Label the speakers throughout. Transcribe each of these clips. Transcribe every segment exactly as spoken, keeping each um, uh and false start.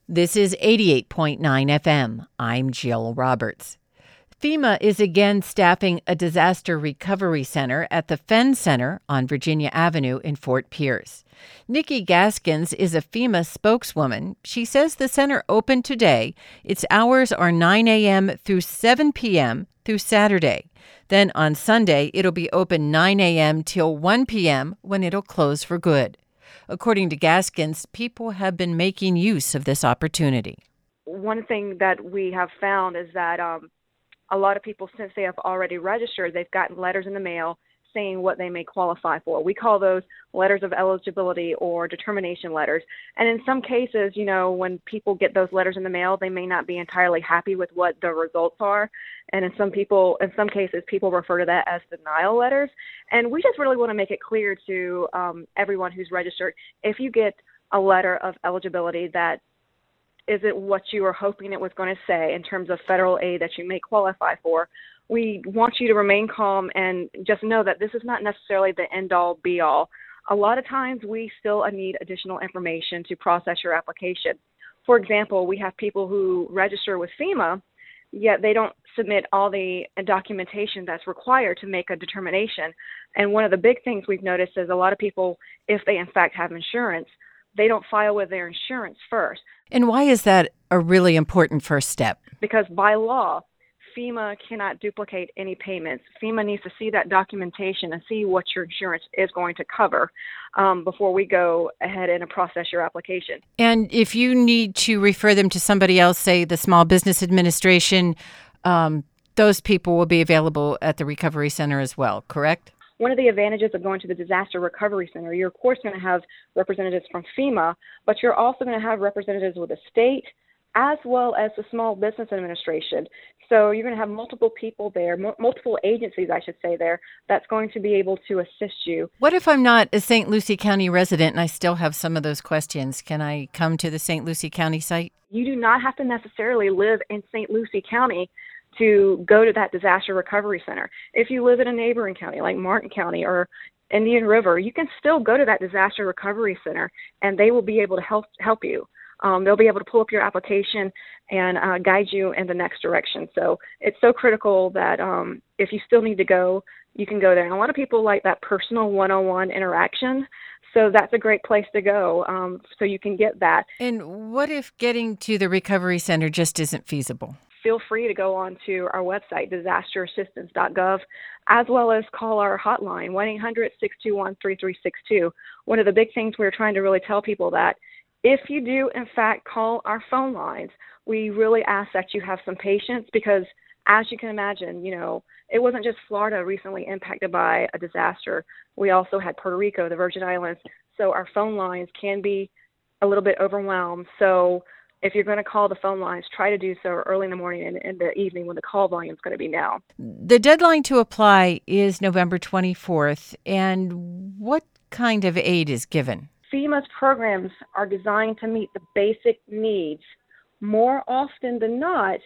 Speaker 1: This is eighty-eight point nine F M. I'm Jill Roberts. FEMA is again staffing a disaster recovery center at the Fenn Center on Virginia Avenue in Fort Pierce. Nikki Gaskins is a FEMA spokeswoman. She says the center opened today. Its hours are nine a.m. through seven p.m. through Saturday. Then on Sunday, it'll be open nine a.m. till one p.m. when it'll close for good. According to Gaskins, people have been making use of this opportunity.
Speaker 2: One thing that we have found is that um, a lot of people, since they have already registered, they've gotten letters in the mail saying what they may qualify for. We call those letters of eligibility or determination letters. And in some cases, you know, when people get those letters in the mail, they may not be entirely happy with what the results are. And in some people, in some cases, people refer to that as denial letters. And we just really want to make it clear to um, everyone who's registered, if you get a letter of eligibility that isn't what you were hoping it was going to say in terms of federal aid that you may qualify for, we want you to remain calm and just know that this is not necessarily the end-all, be-all. A lot of times we still need additional information to process your application. For example, we have people who register with FEMA, yet they don't submit all the documentation that's required to make a determination. And one of the big things we've noticed is a lot of people, if they in fact have insurance, they don't file with their insurance first.
Speaker 1: And why is that a really important first step?
Speaker 2: Because by law, FEMA cannot duplicate any payments. FEMA needs to see that documentation and see what your insurance is going to cover um, before we go ahead and process your application.
Speaker 1: And if you need to refer them to somebody else, say the Small Business Administration, um, those people will be available at the Recovery Center as well, correct?
Speaker 2: One of the advantages of going to the Disaster Recovery Center, you're of course going to have representatives from FEMA, but you're also going to have representatives with the state as well as the Small Business Administration. So you're going to have multiple people there, m- multiple agencies, I should say there, that's going to be able to assist you.
Speaker 1: What if I'm not a Saint Lucie County resident and I still have some of those questions? Can I come to the Saint Lucie County site?
Speaker 2: You do not have to necessarily live in Saint Lucie County to go to that Disaster Recovery Center. If you live in a neighboring county like Martin County or Indian River, you can still go to that Disaster Recovery Center and they will be able to help help you. Um, they'll be able to pull up your application and uh, guide you in the next direction. So it's so critical that um, if you still need to go, you can go there. And a lot of people like that personal one-on-one interaction. So that's a great place to go um, so you can get that.
Speaker 1: And what if getting to the Recovery Center just isn't feasible?
Speaker 2: Feel free to go on to our website, disaster assistance dot gov, as well as call our hotline, one eight hundred, six two one, three three six two. One of the big things we're trying to really tell people that if you do, in fact, call our phone lines, we really ask that you have some patience because, as you can imagine, you know, it wasn't just Florida recently impacted by a disaster. We also had Puerto Rico, the Virgin Islands. So our phone lines can be a little bit overwhelmed. So if you're going to call the phone lines, try to do so early in the morning and in the evening when the call volume is going to be down.
Speaker 1: The deadline to apply is November twenty-fourth. And what kind of aid is given?
Speaker 2: FEMA's programs are designed to meet the basic needs. More often than not,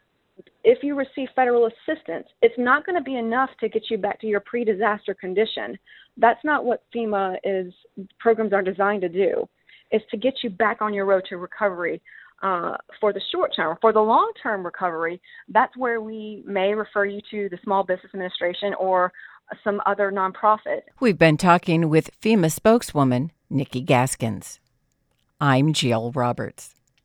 Speaker 2: if you receive federal assistance, it's not going to be enough to get you back to your pre-disaster condition. That's not what FEMA is, programs are designed to do. It's to get you back on your road to recovery uh, for the short term. For the long-term recovery, that's where we may refer you to the Small Business Administration or some other nonprofit.
Speaker 1: We've been talking with FEMA spokeswoman Nikki Gaskins. I'm Jill Roberts.